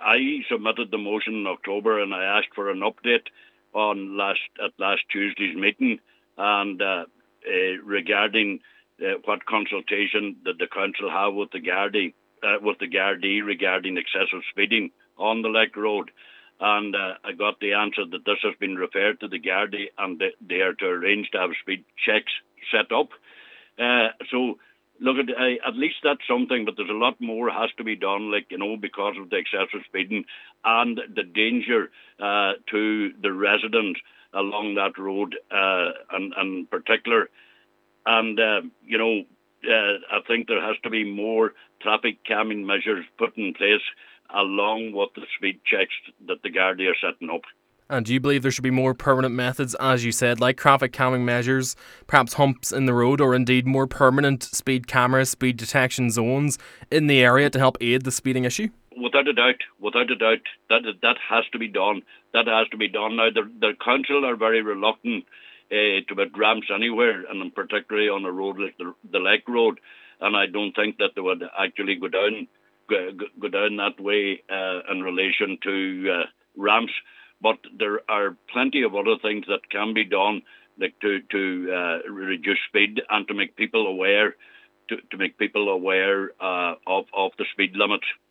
I submitted the motion in October, and I asked for an update at last Tuesday's meeting, and regarding what consultation did the council have with the Gardaí regarding excessive speeding on the Lake Road. And I got the answer that this has been referred to the Gardaí, and they are to arrange to have speed checks set up. So, look, at least that's something, but there's a lot more has to be done, because of the excessive speeding and the danger to the residents along that road, and in particular. And, I think there has to be more traffic calming measures put in place along with the speed checks that the Gardaí are setting up. And do you believe there should be more permanent methods, as you said, like traffic calming measures, perhaps humps in the road, or indeed more permanent speed cameras, speed detection zones in the area to help aid the speeding issue? Without a doubt, that has to be done. That has to be done. Now, the council are very reluctant to put ramps anywhere, and particularly on a road like the Lake Road. And I don't think that they would actually go down that way in relation to ramps. But there are plenty of other things that can be done, like to reduce speed and to make people aware, of the speed limits.